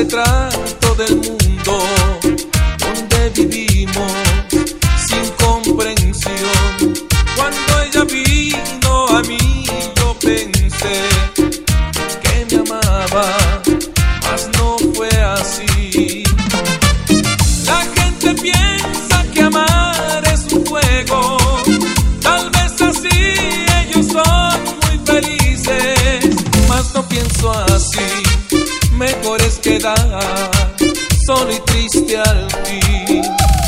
retrato del mundo donde vivimos sin comprensión. Cuando ella vino a mí yo pensé que me amaba, mas no fue así. La gente piensa que amar es un juego, tal vez así ellos son muy felices, mas no pienso así. Mejor es quedar solo y triste al fin.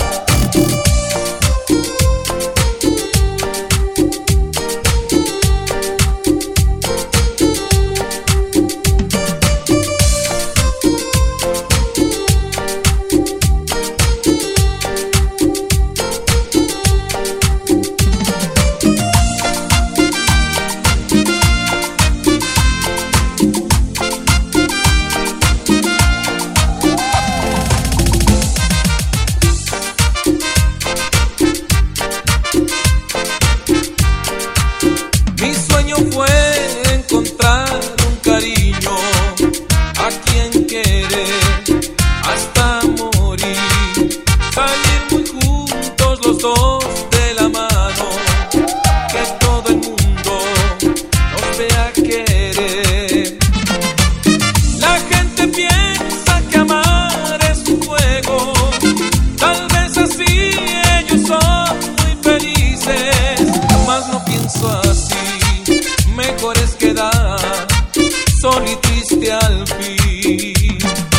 Fue encontrar un cariño a quien querer hasta morir, salir muy juntos los dos de la mano, que todo el mundo nos vea querer. La gente piensa que amar es un juego, tal vez así ellos son muy felices, mas no pienso así. Mejor es quedar solo y triste al fin.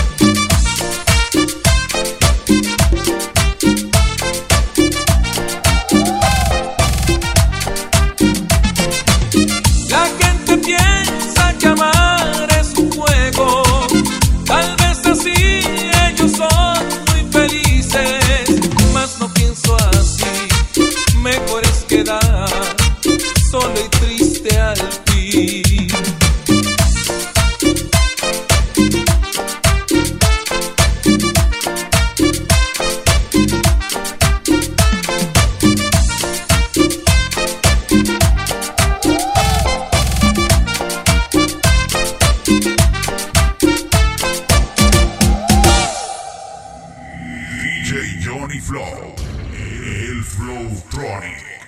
La gente piensa que amar es un juego, tal vez así ellos son muy felices, mas no pienso así. Mejor es quedar solo y triste al fin. DJ Johnny Flow, el Flowtronic.